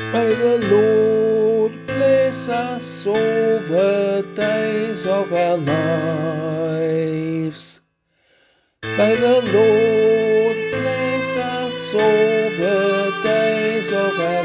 May the Lord bless us all the days of our lives. May the Lord bless us all the days of our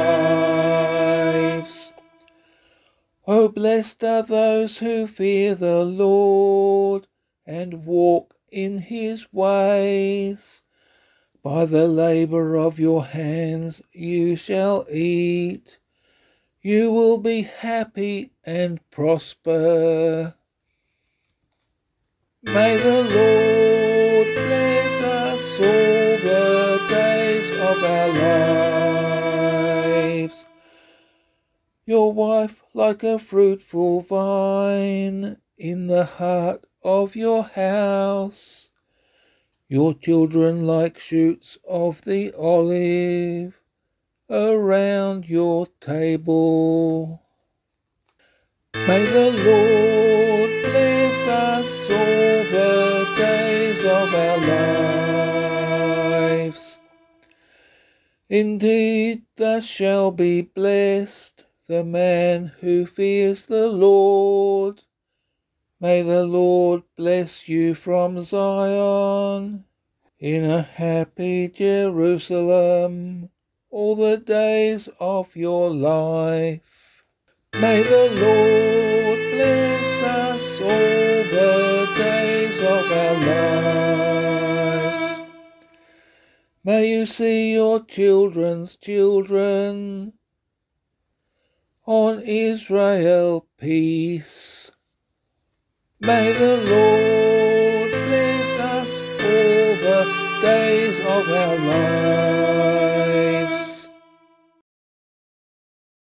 lives. Oh, blessed are those who fear the Lord and walk in his ways. By the labour of your hands you shall eat. You will be happy and prosper. May the Lord bless us all the days of our lives. Your wife like a fruitful vine in the heart of your house. Your children like shoots of the olive around your table. May the Lord bless us all the days of our lives. Indeed, thus shall be blessed the man who fears the Lord. May the Lord bless you from Zion, in a happy Jerusalem, all the days of your life. May the Lord bless us all the days of our lives. May you see your children's children. On Israel peace. May the Lord bless us all the days of our lives.